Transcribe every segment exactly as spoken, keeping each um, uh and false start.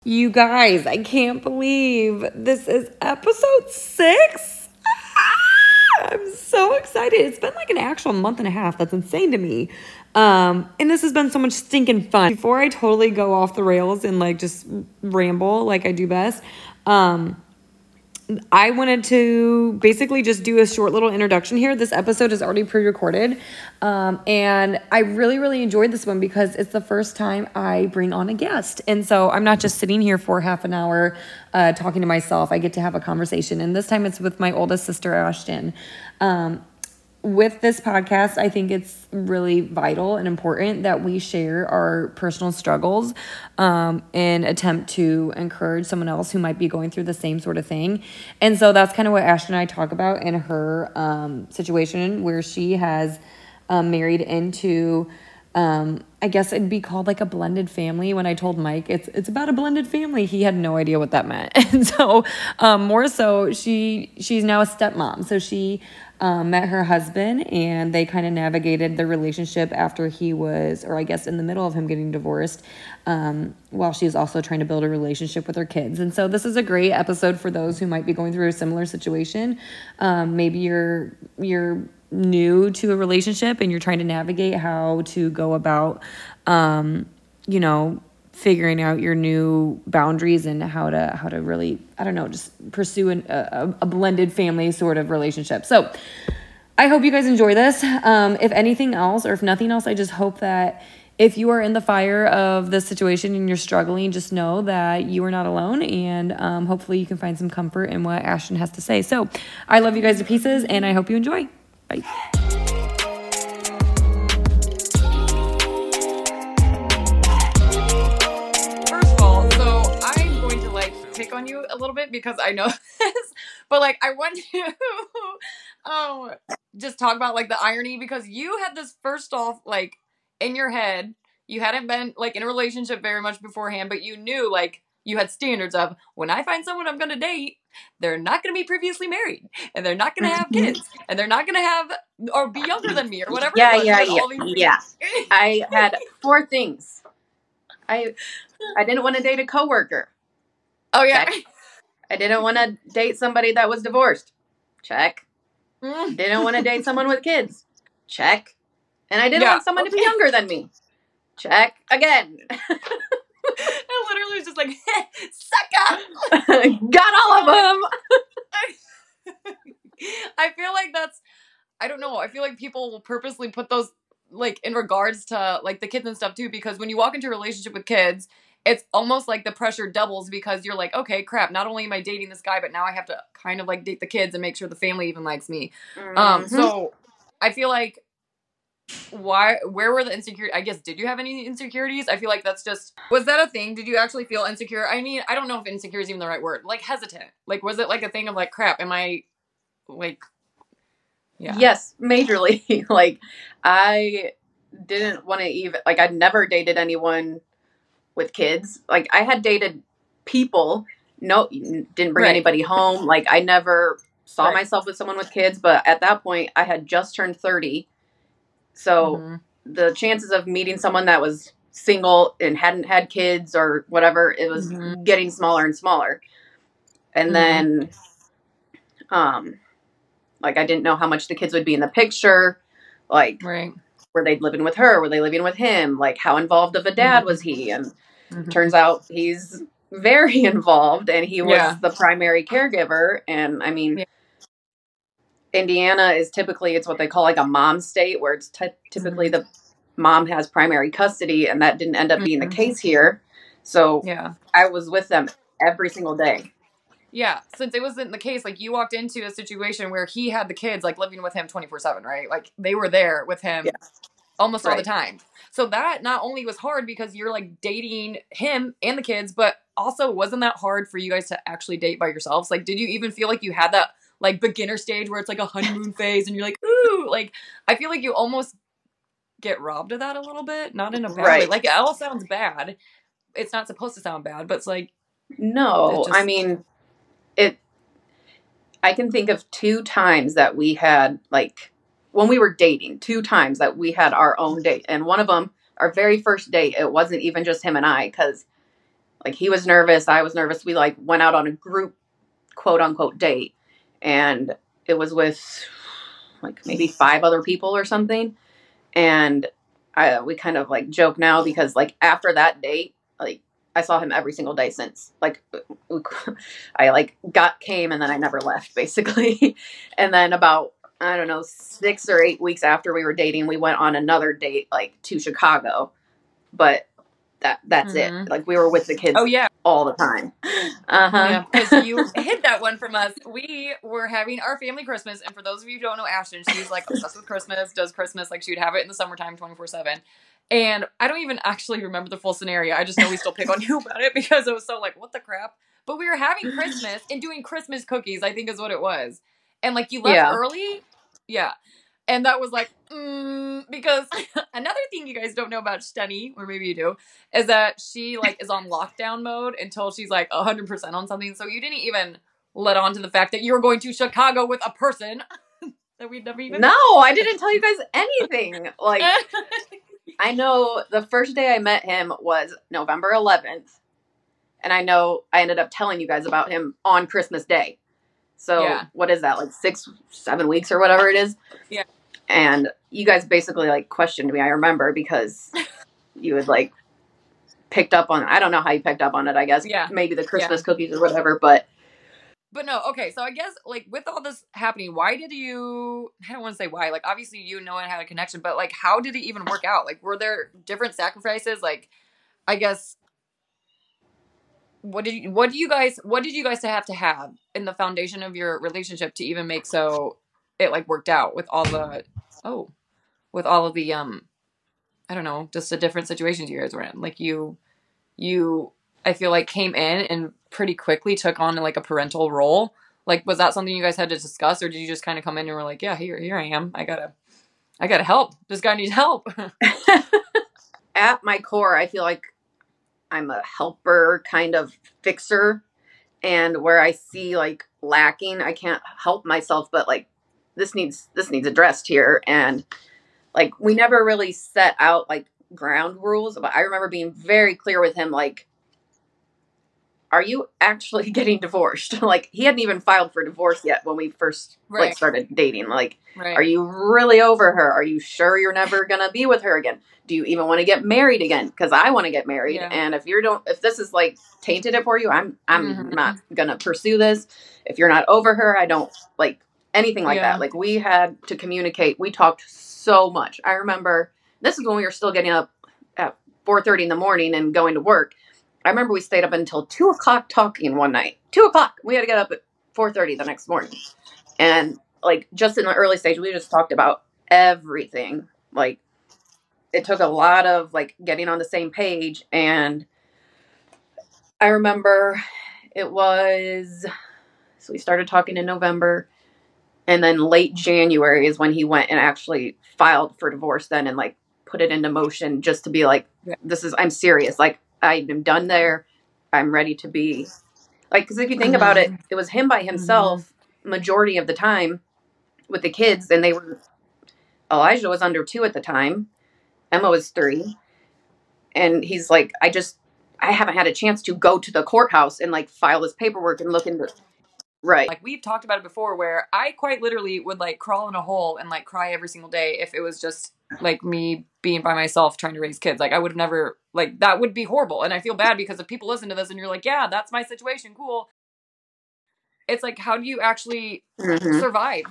You guys, I can't believe this is episode six. Ah, I'm so excited. It's been like an actual month and a half. That's insane to me. Um, and this has been so much stinking fun. Before I totally go off the rails and like just ramble like I do best, um, I wanted to basically just do a short little introduction here. This episode is already pre-recorded. Um, and I really, really enjoyed this one because it's the first time I bring on a guest. And so I'm not just sitting here for half an hour uh, talking to myself. I get to have a conversation. And this time it's with my oldest sister, Ashton. Um, with this podcast, I think it's really vital and important that we share our personal struggles um, and attempt to encourage someone else who might be going through the same sort of thing. And so that's kind of what Ashton and I talk about in her um, situation where she has um, married into, um, I guess it'd be called like a blended family. When I told Mike it's it's about a blended family, he had no idea what that meant. And so um, more so, she she's now a stepmom. So she Um, met her husband and they kind of navigated the relationship after he was, or I guess in the middle of him getting divorced, um, while she was also trying to build a relationship with her kids. And so this is a great episode for those who might be going through a similar situation. Um, maybe you're, you're new to a relationship and you're trying to navigate how to go about, um, you know, figuring out your new boundaries and how to how to really, I don't know, just pursue an, a, a blended family sort of relationship. So I hope you guys enjoy this. Um, if anything else, or if nothing else, I just hope that if you are in the fire of this situation and you're struggling, just know that you are not alone. And um, hopefully you can find some comfort in what Ashton has to say. So I love you guys to pieces and I hope you enjoy. Bye. Pick on you a little bit because I know this, but like I want to um just talk about like the irony, because you had this first off like in your head, you hadn't been like in a relationship very much beforehand, but you knew like you had standards of, when I find someone I'm gonna date, they're not gonna be previously married and they're not gonna have kids and they're not gonna have or be younger than me or whatever. Yeah, it was. yeah, yeah, these- yeah. I had four things. I I didn't want to date a coworker. Oh, yeah. Check. I didn't want to date somebody that was divorced. Check. Mm. Didn't want to date someone with kids. Check. And I didn't yeah, want someone okay. to be younger than me. Check. Again. I literally was just like, suck up. Got all of them. I feel like that's, I don't know. I feel like people will purposely put those like in regards to like the kids and stuff too, because when you walk into a relationship with kids, it's almost like the pressure doubles because you're like, okay, crap, not only am I dating this guy, but now I have to kind of like date the kids and make sure the family even likes me. Mm-hmm. Um, so I feel like why, where were the insecurities? I guess, did you have any insecurities? I feel like that's just, was that a thing? Did you actually feel insecure? I mean, I don't know if insecure is even the right word. Like hesitant. Like, was it like a thing of like, crap, am I like, yeah. Yes, majorly. Like, I didn't want to even, like, I'd never dated anyone with kids. Like, I had dated people, no, didn't bring right. anybody home. Like, I never saw right. myself with someone with kids, but at that point, I had just turned thirty. So mm-hmm. the chances of meeting someone that was single and hadn't had kids or whatever, it was mm-hmm. getting smaller and smaller. And mm-hmm. then, um, like, I didn't know how much the kids would be in the picture. Like, right. were they living with her? Were they living with him? Like, how involved of a dad mm-hmm. was he? And mm-hmm. turns out he's very involved, and he was yeah. the primary caregiver. And, I mean, yeah. Indiana is typically, it's what they call like a mom state, where it's t- typically mm-hmm. the mom has primary custody, and that didn't end up being mm-hmm. the case here. So yeah. I was with them every single day. Yeah, since it wasn't the case, like, you walked into a situation where he had the kids, like, living with him twenty-four seven, right? Like, they were there with him yeah. almost right. all the time. So that not only was hard because you're, like, dating him and the kids, but also wasn't that hard for you guys to actually date by yourselves? Like, did you even feel like you had that, like, beginner stage where it's, like, a honeymoon phase and you're like, ooh? Like, I feel like you almost get robbed of that a little bit. Not in a bad right. way. Like, it all sounds bad. It's not supposed to sound bad, but it's, like... No, just, I mean... It, I can think of two times that we had, like, when we were dating, two times that we had our own date. And one of them, our very first date, it wasn't even just him and I, because Like he was nervous. I was nervous. We like went out on a group quote unquote date, and it was with like maybe five other people or something. And I, we kind of like joke now because like after that date, like I saw him every single day since. Like I like got came and then I never left basically. And then about I don't know six or eight weeks after we were dating, we went on another date like to Chicago. But that that's Mhm. it. Like we were with the kids Oh yeah. all the time. Uh huh. Yeah, because you hid that one from us. We were having our family Christmas, and for those of you who don't know Ashton, she's like obsessed with Christmas, does Christmas, like she would have it in the summertime twenty-four seven. And I don't even actually remember the full scenario. I just know we still pick on you about it because it was so like, what the crap? But we were having Christmas and doing Christmas cookies, I think is what it was. And like you left Yeah. early. Yeah. And that was like, mm, because another thing you guys don't know about Stunny, or maybe you do, is that she like is on lockdown mode until she's like one hundred percent on something. So you didn't even let on to the fact that you were going to Chicago with a person that we'd never even... No, I didn't tell you guys anything. Like, I know the first day I met him was November eleventh. And I know I ended up telling you guys about him on Christmas Day. So Yeah. what is that? Like six, seven weeks or whatever it is? Yeah. And you guys basically like questioned me, I remember, because you had like picked up on, I don't know how you picked up on it, I guess. Yeah. Maybe the Christmas Yeah. cookies or whatever, but. But no, okay, so I guess, like, with all this happening, why did you, I don't want to say why, like, obviously you and Noah had a connection, but, like, how did it even work out? Like, were there different sacrifices? Like, I guess, what did you, what do you guys, what did you guys have to have in the foundation of your relationship to even make so it, like, worked out with all the, oh, with all of the, um, I don't know, just the different situations you guys were in? Like, you, you, I feel like came in and pretty quickly took on like a parental role. Like, was that something you guys had to discuss, or did you just kind of come in and were like, yeah, here, here I am. I gotta, I gotta help. This guy needs help. At my core, I feel like I'm a helper, kind of fixer. And where I see like lacking, I can't help myself, but like this needs, this needs addressed here. And like, we never really set out like ground rules, but I remember being very clear with him, like, are you actually getting divorced? Like, he hadn't even filed for divorce yet when we first Right. like started dating. Like, Right. are you really over her? Are you sure you're never gonna be with her again? Do you even want to get married again? Because I want to get married, Yeah. and if you don't, if this is like tainted it for you, I'm I'm Mhm. not gonna pursue this. If you're not over her, I don't like anything like Yeah. that. Like, we had to communicate. We talked so much. I remember this is when we were still getting up at four thirty in the morning and going to work. I remember we stayed up until two o'clock talking one night. Two o'clock. We had to get up at four thirty the next morning. And like, just in the early stage, we just talked about everything. Like, it took a lot of like getting on the same page. And I remember it was, so we started talking in November, and then late January is when he went and actually filed for divorce then and like put it into motion just to be like, Yeah. this is, I'm serious. Like, I'm done there. I'm ready to be like, because if you think about it, it was him by himself majority of the time with the kids, and they were, Elijah was under two at the time. Emma was three. And he's like, I just, I haven't had a chance to go to the courthouse and like file this paperwork and look into it. Right. Like, we've talked about it before, where I quite literally would like crawl in a hole and like cry every single day if it was just like me being by myself trying to raise kids. Like, I would have never, like, that would be horrible. And I feel bad because if people listen to this and you're like, yeah, that's my situation, cool. It's like, how do you actually Mhm. survive?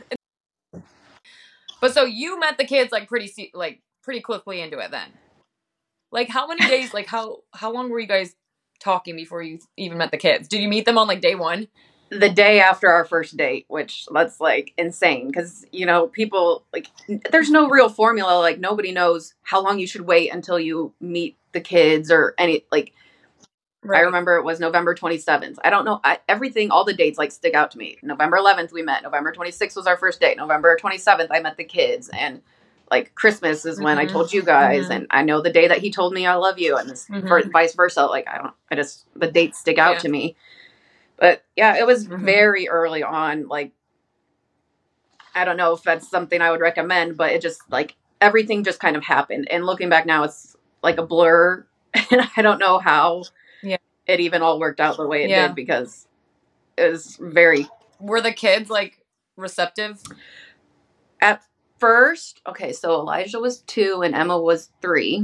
But so you met the kids like pretty se- like pretty quickly into it then. Like, how many days, like how how long were you guys talking before you even met the kids? Did you meet them on like day one? The day after our first date, which that's like insane because, you know, people like, there's no real formula. Like, nobody knows how long you should wait until you meet the kids or any, like, I remember it was November twenty-seventh. I don't know. I, everything, all the dates like stick out to me. November eleventh, we met. November twenty-sixth was our first date. November twenty-seventh, I met the kids. And like Christmas is when I Mhm. told you guys. Mhm. And I know the day that he told me I love you, and this, Mhm. for, vice versa. Like, I don't, I just, the dates stick out Yeah. to me. But yeah, it was Mhm. very early on. Like, I don't know if that's something I would recommend, but it just like everything just kind of happened. And looking back now, it's like a blur. And I don't know how Yeah. it even all worked out the way it Yeah. did, because it was very... Were the kids, like, receptive? At first, okay, so Elijah was two and Emma was three.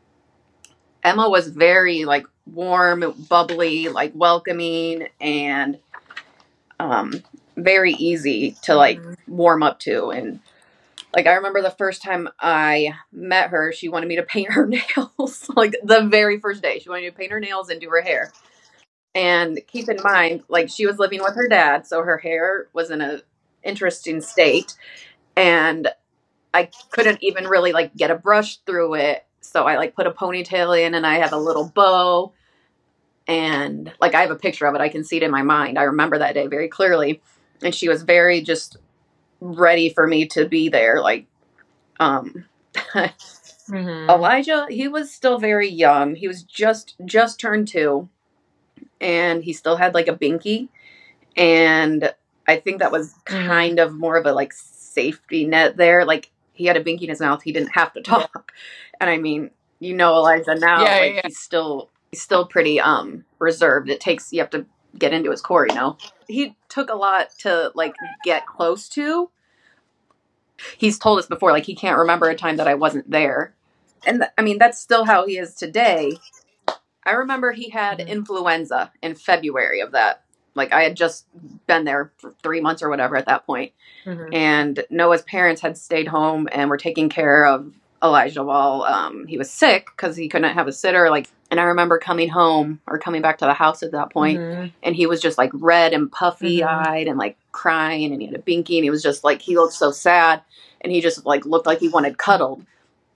Emma was very, like, warm, bubbly, like, welcoming, and um, very easy to, like, warm up to. And, like, I remember the first time I met her, she wanted me to paint her nails. Like, the very first day. She wanted me to paint her nails and do her hair. And keep in mind, like, she was living with her dad, so her hair was in a interesting state. And I couldn't even really, like, get a brush through it. So I, like, put a ponytail in, and I have a little bow. And, like, I have a picture of it. I can see it in my mind. I remember that day very clearly. And she was very just ready for me to be there. Like, um, mm-hmm. Elijah, he was still very young. He was just, just turned two. And he still had, like, a binky. And I think that was kind mm-hmm. of more of a, like, safety net there. Like, he had a binky in his mouth. He didn't have to talk. Yeah. And I mean, you know Elijah now, yeah, like, yeah, yeah. he's still he's still pretty um reserved. It takes, you have to get into his core, you know. He took a lot to, like, get close to. He's told us before, like, he can't remember a time that I wasn't there. And th- I mean, that's still how he is today. I remember he had mm-hmm. influenza in February of that. Like, I had just been there for three months or whatever at that point. Mm-hmm. And Noah's parents had stayed home and were taking care of Elijah while um, he was sick, because he couldn't have a sitter. Like, and I remember coming home or coming back to the house at that point, mm-hmm. and he was just, like, red and puffy eyed mm-hmm. and, like, crying, and he had a binky, and he was just, like, he looked so sad, and he just, like, looked like he wanted cuddled.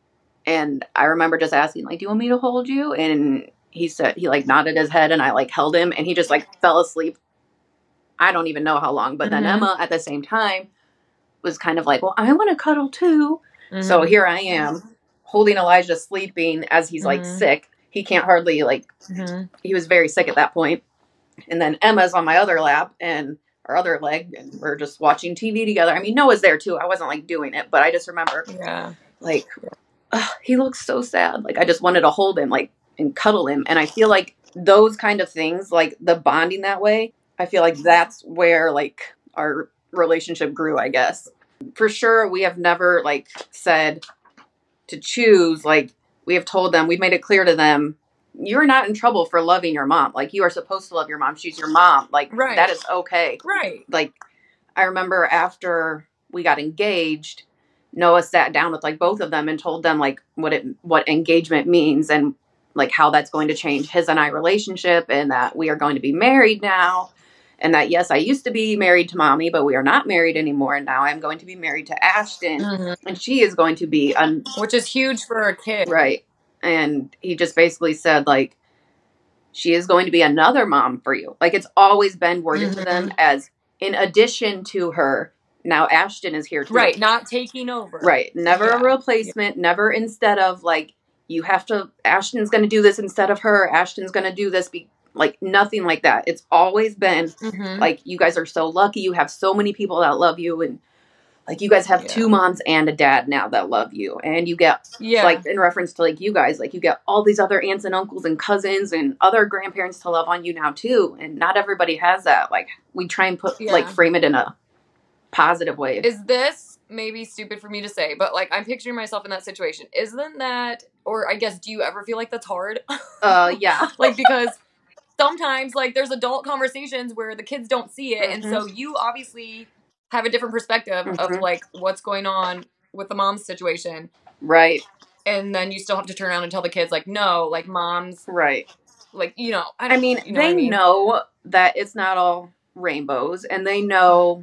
And I remember just asking, like, do you want me to hold you? And he said, he, like, nodded his head, and I, like, held him, and he just, like, fell asleep. I don't even know how long. But mm-hmm. then Emma, at the same time, was kind of like, well, I want to cuddle too. Mm-hmm. So here I am, holding Elijah sleeping as he's, mm-hmm. like, sick. He can't hardly, like, mm-hmm. he was very sick at that point. And then Emma's on my other lap and our other leg, and we're just watching T V together. I mean, Noah's there too. I wasn't, like, doing it, but I just remember, yeah, like, ugh, he looks so sad. Like, I just wanted to hold him, like, and cuddle him. And I feel like those kind of things, like the bonding that way, I feel like that's where, like, our relationship grew, I guess. For sure, we have never, like, said to choose. Like, we have told them, we've made it clear to them, you're not in trouble for loving your mom. Like, you are supposed to love your mom. She's your mom. Like, right. that is okay. Right. Like, I remember after we got engaged, Noah sat down with, like, both of them and told them, like, what it what engagement means, and, like, how that's going to change his and I relationship, and that we are going to be married now. And that, yes, I used to be married to Mommy, but we are not married anymore. And now I'm going to be married to Ashton. Mm-hmm. And she is going to be... Un- Which is huge for a kid. Right. And he just basically said, like, she is going to be another mom for you. Like, it's always been worded mm-hmm. to them as, in addition to her, now Ashton is here too. Right, not taking over. Right. Never yeah. a replacement. Yeah. Never instead of, like, you have to... Ashton's going to do this instead of her. Ashton's going to do this be- Like, nothing like that. It's always been, mm-hmm. like, you guys are so lucky. You have so many people that love you. And, like, you guys have yeah. two moms and a dad now that love you. And you get, yeah. like, in reference to, like, you guys, like, you get all these other aunts and uncles and cousins and other grandparents to love on you now, too. And not everybody has that. Like, we try and put, yeah. like, frame it in a positive way. Is this maybe stupid for me to say, but, like, I'm picturing myself in that situation. Isn't that, or I guess, do you ever feel like that's hard? Uh, yeah. Like, because... Sometimes, like, there's adult conversations where the kids don't see it, mm-hmm. and so you obviously have a different perspective mm-hmm. of, like, what's going on with the mom's situation. Right. And then you still have to turn around and tell the kids, like, no, like, mom's... Right. Like, you know... I, I mean, you know they I mean? know that it's not all rainbows, and they know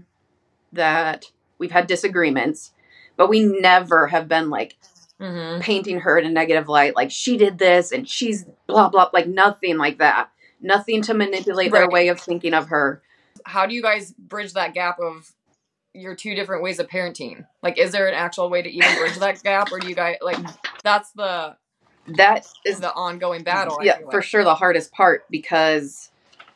that we've had disagreements, but we never have been, like, mm-hmm. painting her in a negative light, like, she did this, and she's blah, blah, like, nothing like that. Nothing to manipulate right. their way of thinking of her. How do you guys bridge that gap of your two different ways of parenting? Like, is there an actual way to even bridge that gap? Or do you guys, like, that's the... That is the ongoing battle. Yeah, for sure the hardest part, because,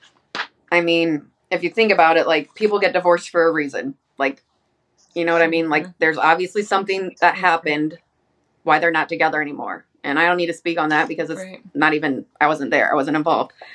I mean, if you think about it, like, people get divorced for a reason. Like, you know what I mean? Like, there's obviously something that happened why they're not together anymore. And I don't need to speak on that because it's right. not even, I wasn't there. I wasn't involved.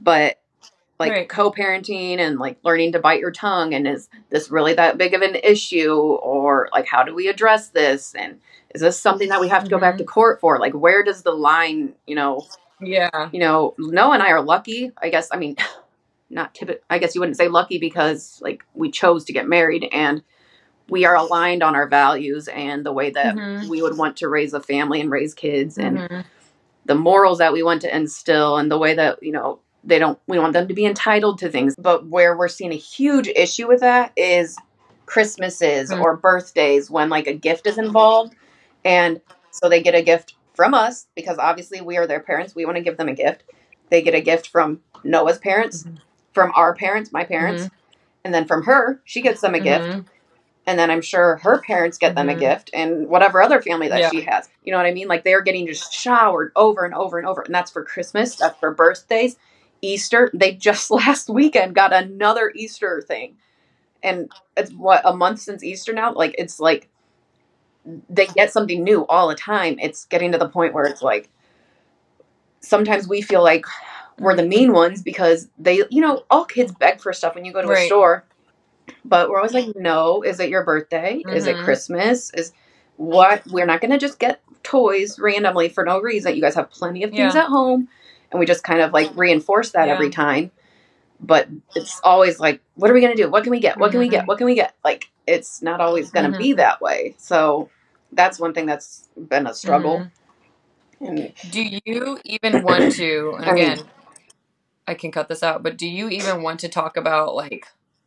but like Right. co-parenting and like learning to bite your tongue, and is this really that big of an issue, or like how do we address this, and is this something that we have to go back to Mhm. court for? Like, where does the line, you know, Yeah. you know, Noah and I are lucky, I guess. I mean, not typical, I guess you wouldn't say lucky, because like we chose to get married and we are aligned on our values and the way that Mhm. we would want to raise a family and raise kids, and Mhm. the morals that we want to instill, and the way that, you know, they don't, we want them to be entitled to things. But where we're seeing a huge issue with that is Christmases Mhm. or birthdays, when like a gift is involved. And so they get a gift from us because obviously we are their parents. We want to give them a gift. They get a gift from Noah's parents, Mhm. from our parents, my parents, Mhm. and then from her, she gives them a gift. Mhm. And then I'm sure her parents get them a Mhm. gift, and whatever other family that Yeah. she has. You know what I mean? Like, they're getting just showered over and over and over. And that's for Christmas. That's for birthdays. Easter. They just last weekend got another Easter thing. And it's what, a month since Easter now? Like, it's like they get something new all the time. It's getting to the point where it's like, sometimes we feel like we're the mean ones because they, you know, all kids beg for stuff when you go to a Right. store. But we're always like, no, is it your birthday? Is it Mhm. Christmas? Is what? We're not going to just get toys randomly for no reason. You guys have plenty of things Yeah. at home. And we just kind of like reinforce that Yeah. every time. But it's always like, what are we going to do? What can we get? What can we get? Mhm. What can we get? Like, it's not always going to Mhm. be that way. So that's one thing that's been a struggle. Mhm. And Do you even want to, and I mean, again, I can cut this out, but do you even want to talk about like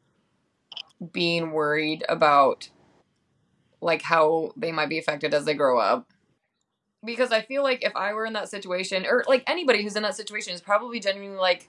being worried about like how they might be affected as they grow up? Because I feel like if I were in that situation, or like anybody who's in that situation is probably genuinely like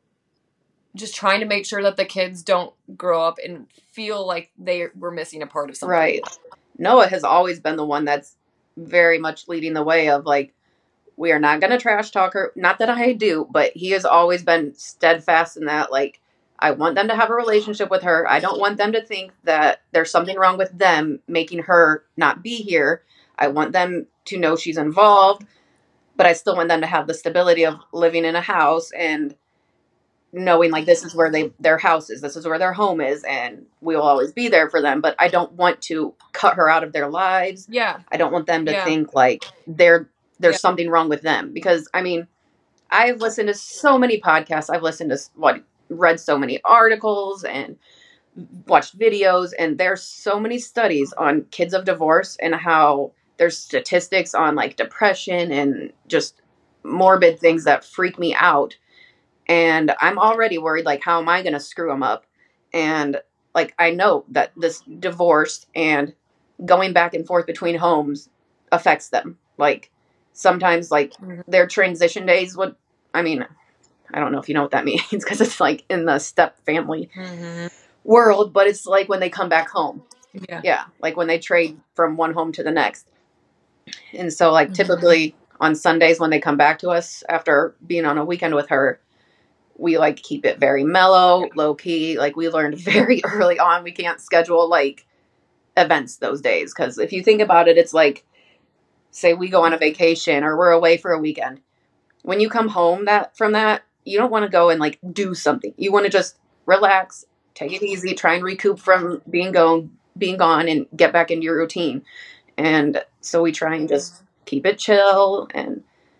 just trying to make sure that the kids don't grow up and feel like they were missing a part of something. right. Noah has always been the one that's very much leading the way of like, we are not going to trash talk her. Not that I do, but he has always been steadfast in that. Like, I want them to have a relationship with her. I don't want them to think that there's something wrong with them making her not be here. I want them to know she's involved, but I still want them to have the stability of living in a house and knowing like this is where they their house is, this is where their home is, and we will always be there for them. But I don't want to cut her out of their lives. Yeah. I don't want them to Yeah. think like they're there's Yeah. something wrong with them, because I mean, I've listened to so many podcasts, I've listened to what read so many articles and watched videos, and there's so many studies on kids of divorce and how there's statistics on like depression and just morbid things that freak me out. And I'm already worried, like, how am I going to screw them up? And like, I know that this divorce and going back and forth between homes affects them. Like, sometimes like Mhm. their transition days would, I mean, I don't know if you know what that means, because it's like in the step family Mhm. world, but it's like when they come back home. Yeah. Yeah. Like when they trade from one home to the next. And so like Mhm. typically on Sundays when they come back to us after being on a weekend with her, we like keep it very mellow, low key. Like, we learned very early on, we can't schedule like events those days. Cause if you think about it, it's like, say we go on a vacation or we're away for a weekend. When you come home that from that, you don't want to go and like do something. You want to just relax, take it easy, try and recoup from being gone, being gone and get back into your routine. And so we try and just keep it chill, and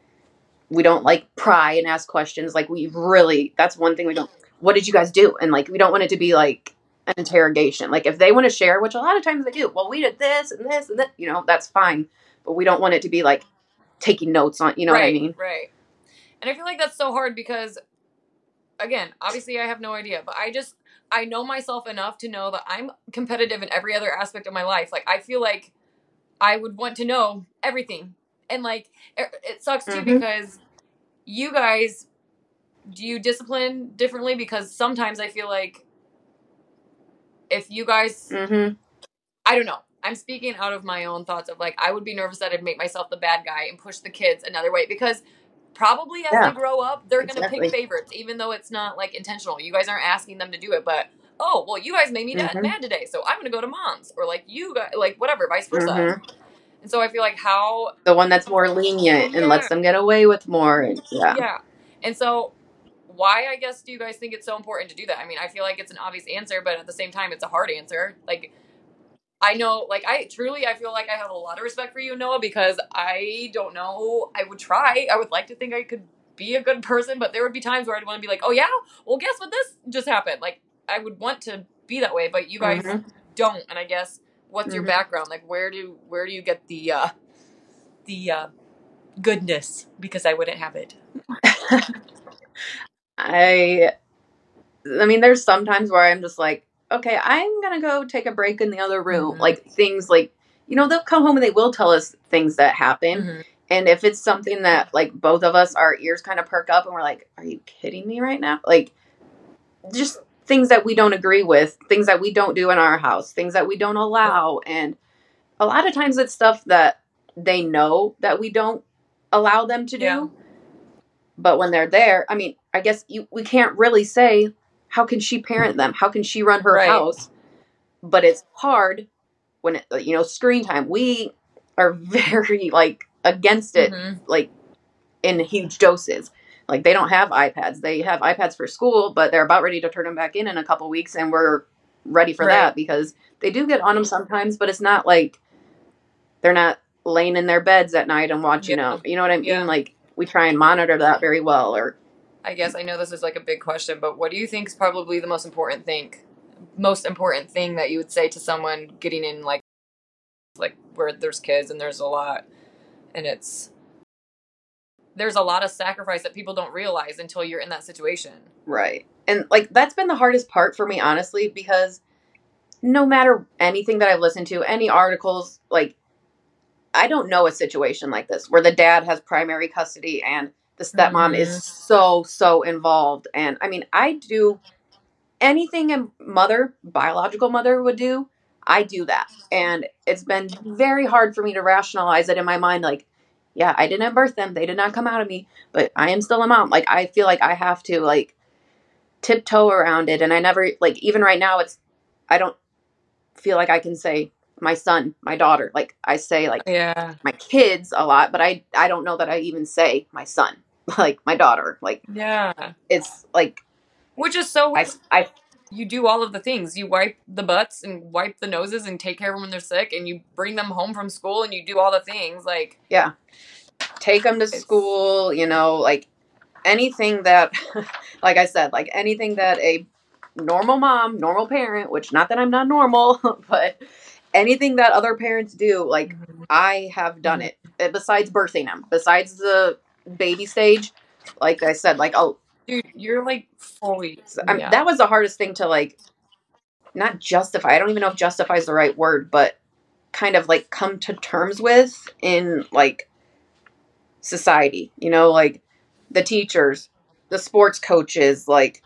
we don't like pry and ask questions. Like, we really, that's one thing we don't, what did you guys do? And like, we don't want it to be like an interrogation. Like, if they want to share, which a lot of times they do, well, we did this and this and that, you know, that's fine. But we don't want it to be like taking notes on, you know right, what I mean? Right. And I feel like that's so hard because, again, obviously I have no idea, but I just, I know myself enough to know that I'm competitive in every other aspect of my life. Like, I feel like I would want to know everything. And like, it, it sucks too, Mhm. because you guys, do you discipline differently? Because sometimes I feel like if you guys, Mhm. I don't know. I'm speaking out of my own thoughts of like, I would be nervous that I'd make myself the bad guy and push the kids another way, because probably as Yeah. they grow up, they're going to Exactly. pick favorites, even though it's not like intentional. You guys aren't asking them to do it, but, oh, well, you guys made me Mhm. mad today, so I'm going to go to mom's, or like you guys, like whatever, vice versa. Mhm. And so I feel like how, The one that's more lenient and Yeah. lets them get away with more. And yeah. yeah. And so why, I guess, do you guys think it's so important to do that? I mean, I feel like it's an obvious answer, but at the same time, it's a hard answer. Like, I know, like, I truly, I feel like I have a lot of respect for you, Noah, because I don't know, I would try. I would like to think I could be a good person, but there would be times where I'd want to be like, oh, yeah? Well, guess what this just happened? Like, I would want to be that way, but you guys mm-hmm. don't. And I guess, what's mm-hmm. your background? Like, where do where do you get the, uh, the, uh, goodness? Because I wouldn't have it. I, I mean, there's sometimes where I'm just like, okay, I'm going to go take a break in the other room. Mm-hmm. Like, things like, you know, they'll come home and they will tell us things that happen. Mm-hmm. And if it's something that, like, both of us, our ears kind of perk up and we're like, are you kidding me right now? Like, just things that we don't agree with, things that we don't do in our house, things that we don't allow. And a lot of times it's stuff that they know that we don't allow them to do. Yeah. But when they're there, I mean, I guess you, we can't really say, how can she parent them? How can she run her right. house? But it's hard when, it, you know, screen time. We are very, like, against it, mm-hmm. like, in huge doses. Like, they don't have iPads. They have iPads for school, but they're about ready to turn them back in in a couple weeks, and we're ready for right. that because they do get on them sometimes, but it's not like they're not laying in their beds at night and watching yeah. them. You know what I mean? Yeah. Like, we try and monitor that very well. Or, I guess I know this is like a big question, but what do you think is probably the most important thing, most important thing that you would say to someone getting in, like, like where there's kids and there's a lot, and it's, there's a lot of sacrifice that people don't realize until you're in that situation. Right. And, like, that's been the hardest part for me, honestly, because no matter anything that I've listened to, any articles, like, I don't know a situation like this where the dad has primary custody and the stepmom mm-hmm. is so, so involved. And, I mean, I do anything a mother, biological mother would do, I do that. And it's been very hard for me to rationalize it in my mind, like, yeah, I didn't birth them. They did not come out of me, but I am still a mom. Like, I feel like I have to, like, tiptoe around it. And I never, like, even right now, it's, I don't feel like I can say my son, my daughter. Like, I say, like, yeah. my kids a lot, but I, I don't know that I even say my son, like, my daughter. Like, yeah, it's, like. Which is so I, I you do all of the things. You wipe the butts and wipe the noses and take care of them when they're sick, and you bring them home from school and you do all the things. Like, yeah, take them to school, you know, like anything that, like I said, like anything that a normal mom, normal parent, which not that I'm not normal, but anything that other parents do, like mm-hmm. I have done mm-hmm. it. Besides birthing them, besides the baby stage, like I said, like I'll. Dude, you're like fully. I mean, that was the hardest thing to like, not justify. I don't even know if justify is the right word, but kind of like come to terms with in like society. You know, like the teachers, the sports coaches, like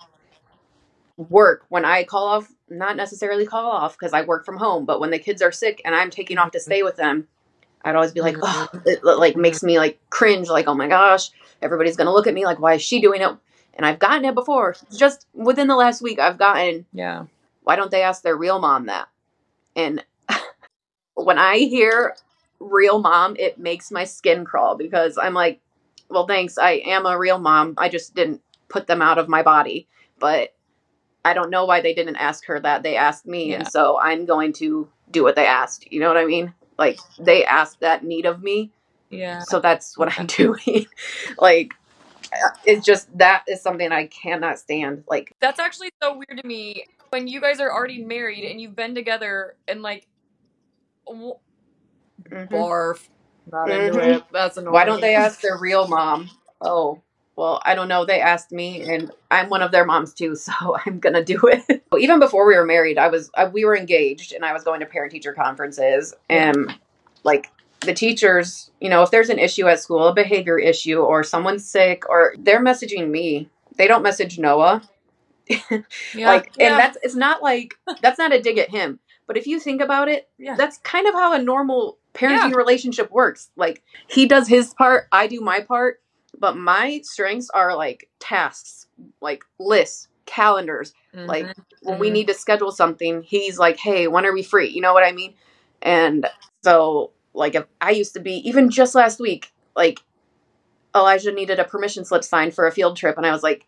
work. When I call off, not necessarily call off because I work from home, but when the kids are sick and I'm taking off to stay with them, I'd always be like, oh, it like makes me like cringe. Like, oh my gosh, everybody's gonna look at me like, why is she doing it? And I've gotten it before. Just within the last week, I've gotten, yeah. why don't they ask their real mom that? And when I hear real mom, it makes my skin crawl because I'm like, well, thanks. I am a real mom. I just didn't put them out of my body. But I don't know why they didn't ask her that. They asked me. Yeah. And so I'm going to do what they asked. You know what I mean? Like, they asked that need of me. Yeah. So that's what I'm doing. Like, it's just, that is something I cannot stand. Like, that's actually so weird to me when you guys are already married and you've been together and like, w- mm-hmm. barf, not mm-hmm. into it. That's annoying. Why don't they ask their real mom? Oh, well, I don't know. They asked me and I'm one of their moms too. So I'm going to do it. Even before we were married, I was, I, we were engaged and I was going to parent teacher conferences and like, the teachers, you know, if there's an issue at school, a behavior issue, or someone's sick, or they're messaging me, they don't message Noah. yeah, like, yeah. and that's, it's not like, that's not a dig at him. But if you think about it, yeah. that's kind of how a normal parenting yeah. relationship works. Like, he does his part, I do my part, but my strengths are like tasks, like lists, calendars. Mm-hmm. Like, when mm-hmm. we need to schedule something, he's like, hey, when are we free? You know what I mean? And so, like, if I used to be, even just last week, like, Elijah needed a permission slip signed for a field trip. And I was like,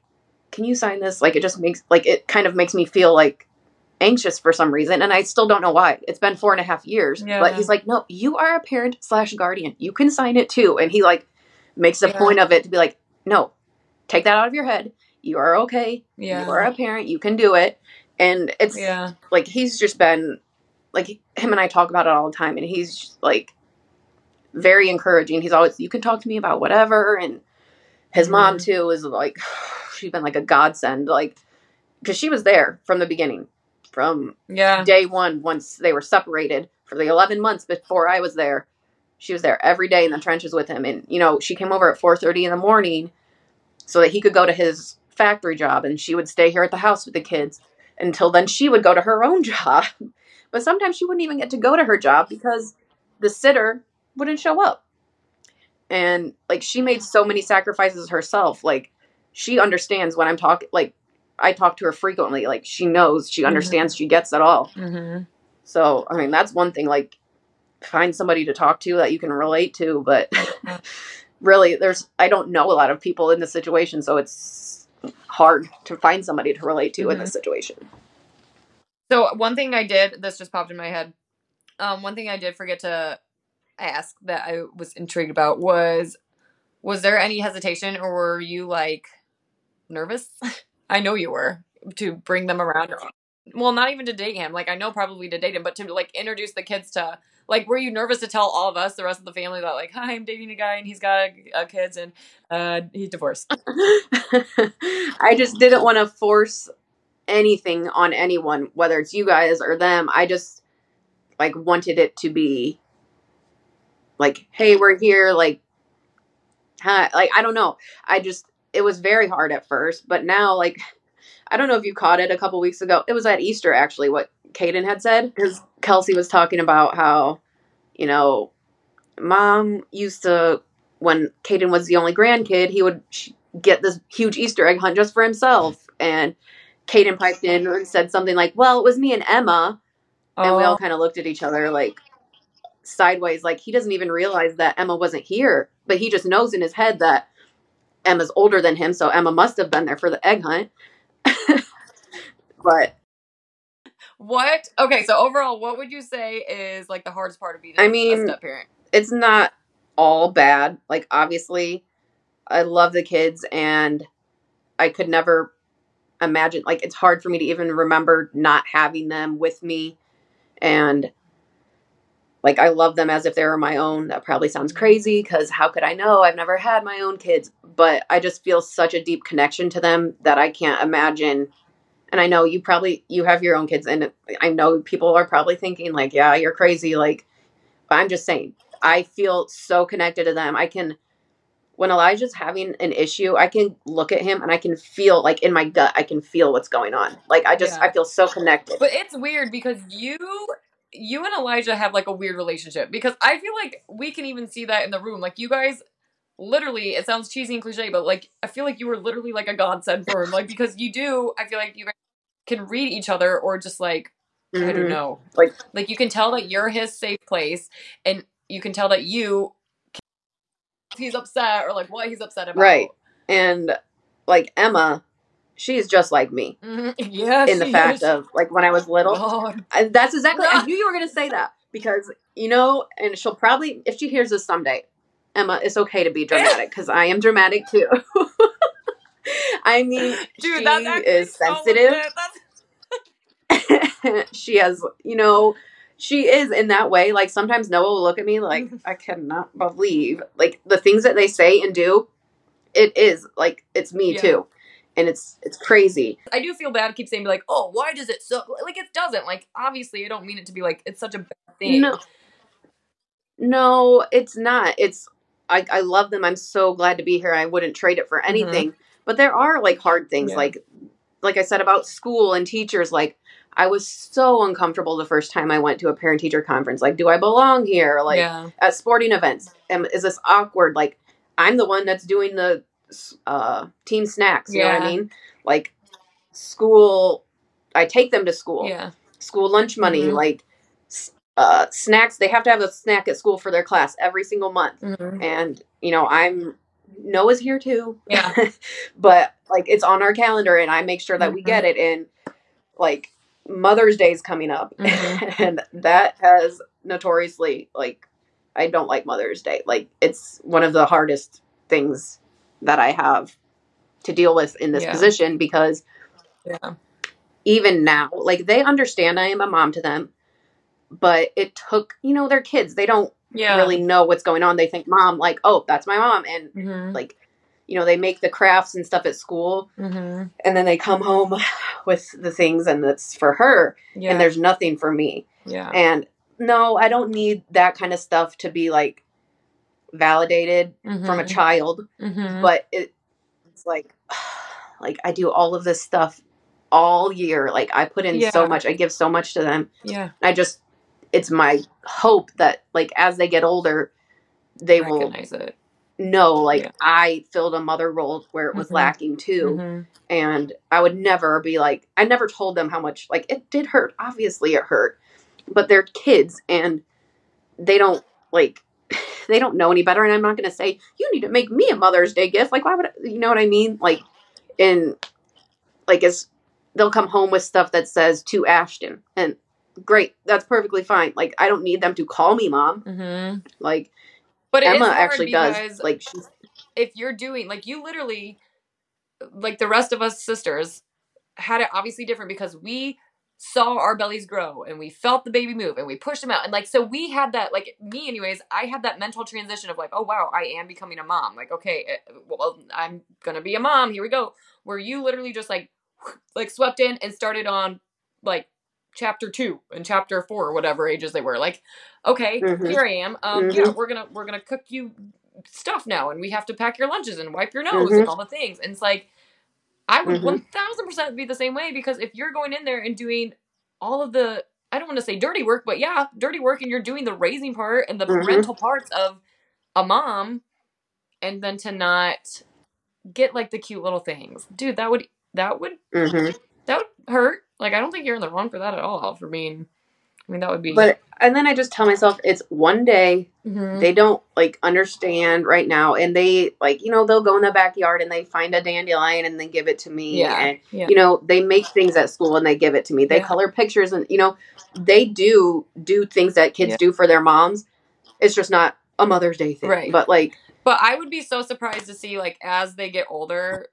can you sign this? Like, it just makes, like, it kind of makes me feel like anxious for some reason. And I still don't know why. It's been four and a half years, Yeah. but he's like, no, you are a parent slash guardian. You can sign it too. And he like makes a Yeah. point of it to be like, no, take that out of your head. You are okay. Yeah. You are a parent. You can do it. And it's Yeah. like, he's just been like, him and I talk about it all the time. And he's just, like very encouraging. He's always, you can talk to me about whatever. And his Mhm. mom too is like, she's been like a godsend, like, because she was there from the beginning, from Yeah. day one. Once they were separated for the eleven months before I was there, she was there every day in the trenches with him. And you know, she came over at four thirty in the morning so that he could go to his factory job, and she would stay here at the house with the kids until then she would go to her own job. But sometimes she wouldn't even get to go to her job because the sitter wouldn't show up. And like, she made so many sacrifices herself. Like, she understands when I'm talking, like, I talk to her frequently. Like, she knows, she understands, she gets it all. Mm-hmm. So, I mean, that's one thing, like, find somebody to talk to that you can relate to. But really, there's, I don't know a lot of people in this situation. So it's hard to find somebody to relate to Mhm. in this situation. So one thing I did, this just popped in my head. Um, one thing I did forget to ask that I was intrigued about was, was there any hesitation, or were you like nervous? I know you were, to bring them around. Well, not even to date him. Like, I know probably to date him, but to like introduce the kids to, like, were you nervous to tell all of us, the rest of the family, that like, hi, I'm dating a guy and he's got uh, kids and uh, he's divorced? I just didn't want to force anything on anyone, whether it's you guys or them. I just like wanted it to be like, hey, we're here. Like, huh, like, I don't know. I just, it was very hard at first, but now, like, I don't know if you caught it a couple weeks ago. It was at Easter, actually, what Caden had said, because Kelsey was talking about how, you know, mom used to, when Caden was the only grandkid, he would get this huge Easter egg hunt just for himself. And Caden piped in and said something like, well, it was me and Emma. Oh. And we all kind of looked at each other like sideways, like he doesn't even realize that Emma wasn't here, but he just knows in his head that Emma's older than him, so Emma must have been there for the egg hunt. But what? Okay, so overall, what would you say is like the hardest part of being I mean, a step parent? It's not all bad. Like, obviously, I love the kids, and I could never imagine, like, it's hard for me to even remember not having them with me. And like, I love them as if they were my own. That probably sounds crazy, because how could I know? I've never had my own kids. But I just feel such a deep connection to them that I can't imagine. And I know you probably, you have your own kids. And I know people are probably thinking like, yeah, you're crazy. Like, but I'm just saying, I feel so connected to them. I can, when Elijah's having an issue, I can look at him and I can feel, like, in my gut, I can feel what's going on. Like, I just, Yeah. I feel so connected. But it's weird because you... you and Elijah have like a weird relationship, because I feel like we can even see that in the room. Like, you guys literally, it sounds cheesy and cliche, but like, I feel like you were literally like a godsend for him. Like, because you do, I feel like you guys can read each other, or just like, mm-hmm. I don't know. Like, like you can tell that you're his safe place, and you can tell that you, he's upset, or like what he's upset about. Right. And like Emma, she's just like me. Mm-hmm. Yeah, in the fact is. Of like when I was little. Oh. I, that's exactly. I knew you were going to say that, because you know, and she'll probably, if she hears this someday, Emma, it's okay to be dramatic, because I am dramatic too. I mean, Dude, she that's is sensitive. So she has, you know, she is in that way. Like, sometimes Noah will look at me like, I cannot believe like the things that they say and do. It is like, it's me yeah. too. And it's it's crazy. I do feel bad to keep saying, like, oh, why does it so... Like, it doesn't. Like, obviously, I don't mean it to be, like, it's such a bad thing. No, no it's not. It's... I, I love them. I'm so glad to be here. I wouldn't trade it for anything. Mm-hmm. But there are, like, hard things. Yeah. Like, like I said about school and teachers. Like, I was so uncomfortable the first time I went to a parent-teacher conference. Like, do I belong here? Like, yeah. at sporting events. Am, is this awkward? Like, I'm the one that's doing the... uh team snacks, you yeah. know what I mean? Like, school, I take them to school. Yeah. School lunch money, mm-hmm. like uh snacks, they have to have a snack at school for their class every single month. Mm-hmm. And, you know, I'm Noah's here too. Yeah. But like it's on our calendar and I make sure that mm-hmm. we get it. And like Mother's Day is coming up mm-hmm. and that has notoriously like, I don't like Mother's Day. Like it's one of the hardest things that I have to deal with in this yeah. position because yeah. even now, like they understand I am a mom to them, but it took, you know, they're kids. They don't yeah. really know what's going on. They think mom, like, oh, that's my mom. And mm-hmm. like, you know, they make the crafts and stuff at school mm-hmm. and then they come home with the things and it's for her yeah. and there's nothing for me. Yeah. And no, I don't need that kind of stuff to be like validated mm-hmm. from a child, mm-hmm. but it, it's like, like I do all of this stuff all year. Like I put in yeah. so much, I give so much to them. Yeah. I just, it's my hope that like, as they get older, they recognize will it. know, like yeah. I filled a mother role where it was mm-hmm. lacking too. Mm-hmm. And I would never be like, I never told them how much, like it did hurt. Obviously it hurt, but they're kids and they don't like, they don't know any better. And I'm not going to say, you need to make me a Mother's Day gift. Like, why would I, you know what I mean? Like, and like, it's, they'll come home with stuff that says to Ashton and great. That's perfectly fine. Like, I don't need them to call me mom. Mm-hmm. Like, but Emma actually does. Like, she's, if you're doing, like, you literally, like the rest of us sisters had it obviously different because we saw our bellies grow and we felt the baby move and we pushed them out. And like, so we had that, like me anyways, I had that mental transition of like, oh wow, I am becoming a mom. Like, okay, well, I'm going to be a mom. Here we go. Where you literally just like, like swept in and started on like chapter two and chapter four or whatever ages they were. Like, okay, mm-hmm. here I am. Um, mm-hmm. yeah, we're going to, we're going to cook you stuff now. And we have to pack your lunches and wipe your nose mm-hmm. and all the things. And it's like, I would mm-hmm. one thousand percent be the same way because if you're going in there and doing all of the, I don't want to say dirty work, but yeah, dirty work, and you're doing the raising part and the mm-hmm. parental parts of a mom, and then to not get like the cute little things, dude, that would, that would, mm-hmm. that would hurt. Like, I don't think you're in the wrong for that at all. For being, I mean, that would be. But, and then I just tell myself it's one day. Mm-hmm. They don't like understand right now. And they like, you know, they'll go in the backyard and they find a dandelion and they give it to me. Yeah. And, yeah. you know, they make things at school and they give it to me. They yeah. color pictures and, you know, they do do things that kids yeah. do for their moms. It's just not a Mother's Day thing. Right. But like. But I would be so surprised to see like as they get older,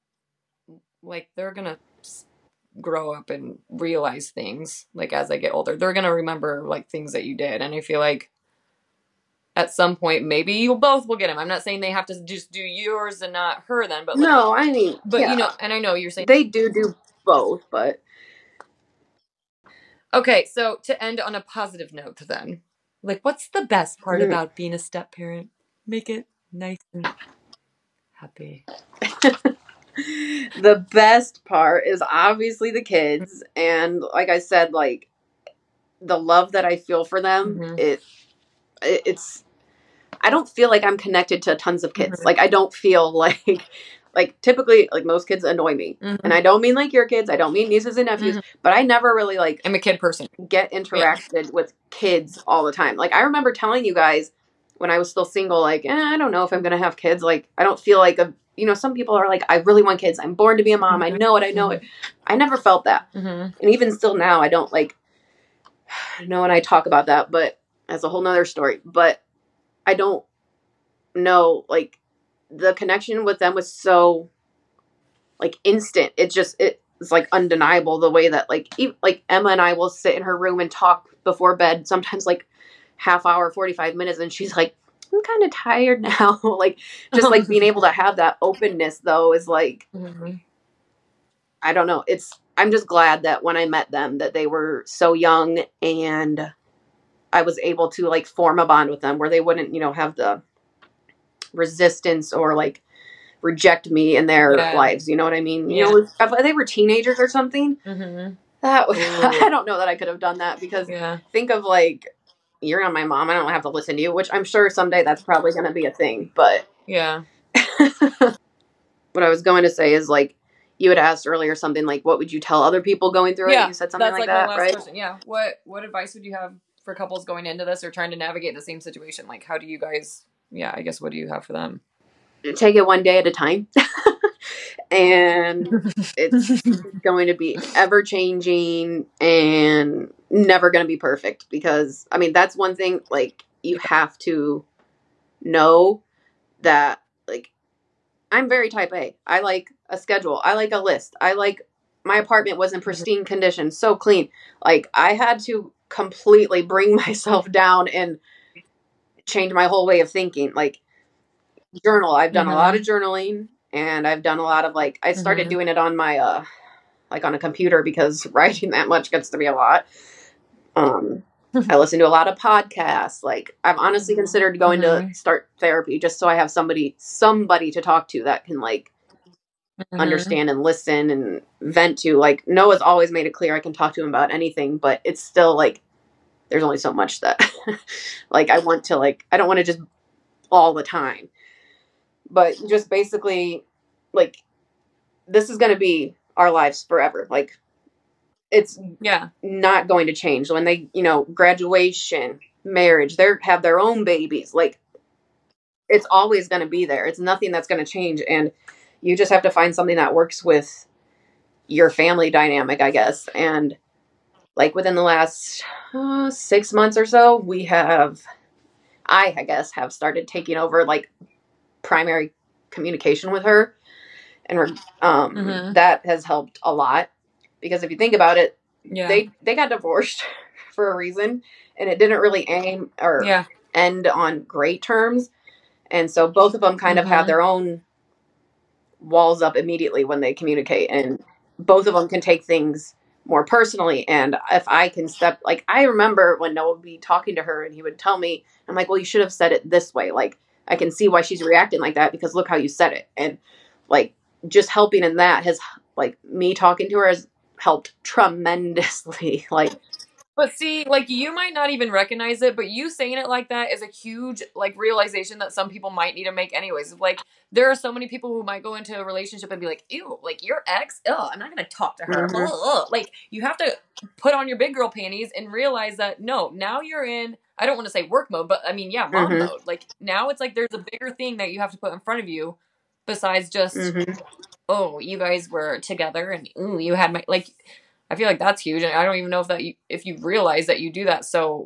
like they're going to grow up and realize things like as they get older, they're gonna remember like things that you did. And I feel like at some point maybe you both will get them. I'm not saying they have to just do yours and not her then, but like, no, I mean, but yeah. you know, and I know you're saying they do do both, but okay. So to end on a positive note, then, like, what's the best part mm. about being a step parent? Make it nice and happy. The best part is obviously the kids. And like I said, like the love that I feel for them, mm-hmm. it, it it's, I don't feel like I'm connected to tons of kids. Mm-hmm. Like I don't feel like, like typically like most kids annoy me mm-hmm. and I don't mean like your kids. I don't mean nieces and nephews, mm-hmm. but I never really like, I'm a kid person, get interacted yeah. with kids all the time. Like I remember telling you guys when I was still single, like, eh, I don't know if I'm going to have kids. Like, I don't feel like a, you know, some people are like, I really want kids. I'm born to be a mom. Mm-hmm. I know it. I know it. I never felt that. Mm-hmm. And even still now, I don't like know when I talk about that, but that's a whole nother story. But I don't know, like the connection with them was so like instant. It just, it's like undeniable the way that like, even, like Emma and I will sit in her room and talk before bed, sometimes like half hour, forty-five minutes. And she's like, I'm kind of tired now. Like, just like being able to have that openness though is like, mm-hmm. I don't know. It's, I'm just glad that when I met them that they were so young and I was able to like form a bond with them where they wouldn't, you know, have the resistance or like reject me in their yeah. lives. You know what I mean? You yeah. know, if they were teenagers or something, mm-hmm. that I don't know that I could have done that because yeah. think of like, you're not my mom. I don't have to listen to you, which I'm sure someday that's probably going to be a thing. But yeah, what I was going to say is like, you had asked earlier something like, what would you tell other people going through yeah, it? You said something that's like, like that, my last right? Question. Yeah. What, what advice would you have for couples going into this or trying to navigate the same situation? Like, how do you guys, yeah, I guess, what do you have for them? take it one day at a time. And it's going to be ever changing and never going to be perfect, because I mean, that's one thing, like, you have to know that, like, I'm very type A. I like a schedule. I like a list. I like, my apartment was in pristine condition, so clean. Like, I had to completely bring myself down and change my whole way of thinking. Like, journal. I've done mm-hmm. a lot of journaling, and I've done a lot of, like, I started mm-hmm. doing it on my, uh, like on a computer, because writing that much gets to be a lot. Um, I listen to a lot of podcasts. Like, I've honestly considered going mm-hmm. to start therapy, just so I have somebody, somebody to talk to that can, like, mm-hmm. understand and listen and vent to. Like, Noah's always made it clear I can talk to him about anything, but it's still, like, there's only so much that, like, I want to, like, I don't want to just all the time. But just basically, like, this is going to be our lives forever. Like, it's yeah not going to change. When they, you know, graduation, marriage, they have their own babies. Like, it's always going to be there. It's nothing that's going to change. And you just have to find something that works with your family dynamic, I guess. And, like, within the last uh, six months or so, we have, I, I guess, have started taking over, like, primary communication with her, and um mm-hmm. that has helped a lot, because if you think about it, yeah. they they got divorced for a reason, and it didn't really aim or yeah. end on great terms, and so both of them kind mm-hmm. of have their own walls up immediately when they communicate, and both of them can take things more personally. And if I can step, like, I remember when Noah would be talking to her and he would tell me, I'm like, well, you should have said it this way. Like, I can see why she's reacting like that, because look how you said it. And, like, just helping in that has, like, me talking to her has helped tremendously. Like, but see, like, you might not even recognize it, but you saying it like that is a huge, like, realization that some people might need to make anyways. Like, there are so many people who might go into a relationship and be like, ew, like, your ex, ugh, I'm not going to talk to her. Mm-hmm. Ugh, ugh. Like, you have to put on your big girl panties and realize that, no, now you're in, I don't want to say work mode, but I mean, yeah, mom mm-hmm. mode. Like, now it's like there's a bigger thing that you have to put in front of you besides just, mm-hmm. oh, you guys were together and, ooh, you had my, like, I feel like that's huge, and I don't even know if that you, if you realize that you do that. So,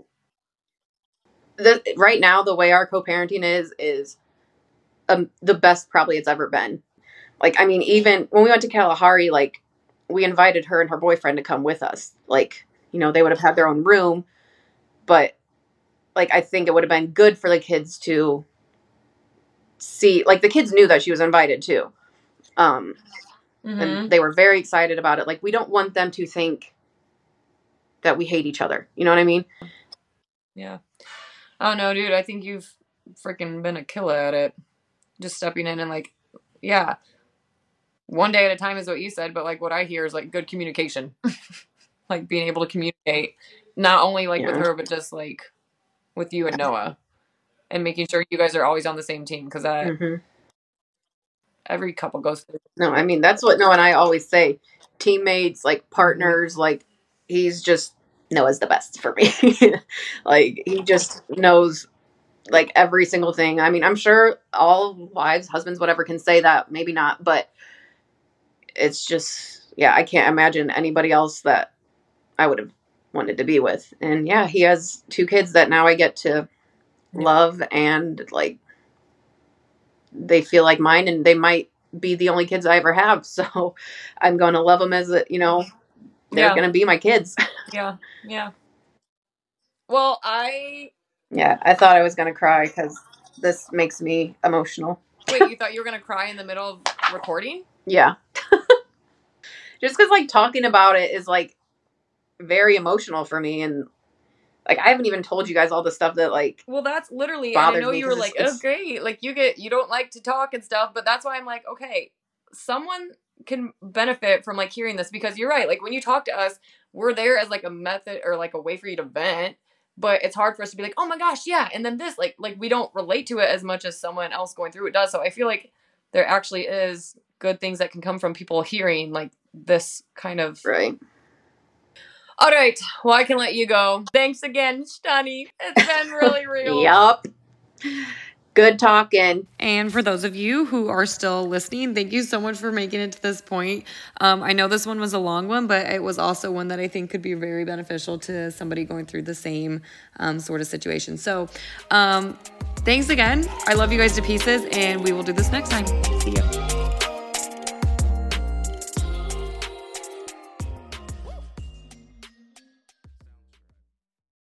the, right now, the way our co-parenting is is um, the best probably it's ever been. Like, I mean, even when we went to Kalahari, like, we invited her and her boyfriend to come with us. Like, you know, they would have had their own room, but, like, I think it would have been good for the kids to see. Like, the kids knew that she was invited too. Um. Mm-hmm. And they were very excited about it. Like, we don't want them to think that we hate each other. You know what I mean? Yeah. Oh, no, dude. I think you've freaking been a killer at it. Just stepping in and, like, yeah. One day at a time is what you said, but, like, what I hear is, like, good communication. Like, being able to communicate not only, like, yeah. with her, but just, like, with you and Noah. And making sure you guys are always on the same team. Because that... Mm-hmm. Every couple goes through. No, I mean, that's what Noah and I always say. Teammates, like, partners, like, he's just, Noah's the best for me. Like, he just knows, like, every single thing. I mean, I'm sure all wives, husbands, whatever can say that. Maybe not, but it's just, yeah, I can't imagine anybody else that I would have wanted to be with. And, yeah, he has two kids that now I get to love, and, like, they feel like mine, and they might be the only kids I ever have. So I'm going to love them as, a, you know, they're yeah. going to be my kids. Yeah. Yeah. Well, I... Yeah, I thought I was going to cry because this makes me emotional. Wait, you thought you were going to cry in the middle of recording? Yeah. Just because, like, talking about it is, like, very emotional for me. And, like, I haven't even told you guys all the stuff that, like, well, that's literally, and I know you were like, oh, great. Like, you get, you don't like to talk and stuff, but that's why I'm like, okay, someone can benefit from, like, hearing this, because you're right. Like, when you talk to us, we're there as, like, a method or, like, a way for you to vent, but it's hard for us to be like, oh my gosh, yeah. And then this, like, like, we don't relate to it as much as someone else going through it does. So I feel like there actually is good things that can come from people hearing, like, this kind of. Right. All right. Well, I can let you go. Thanks again, Stunny. It's been really real. Yup. Good talking. And for those of you who are still listening, thank you so much for making it to this point. Um, I know this one was a long one, but it was also one that I think could be very beneficial to somebody going through the same um, sort of situation. So um, thanks again. I love you guys to pieces, and we will do this next time. See ya.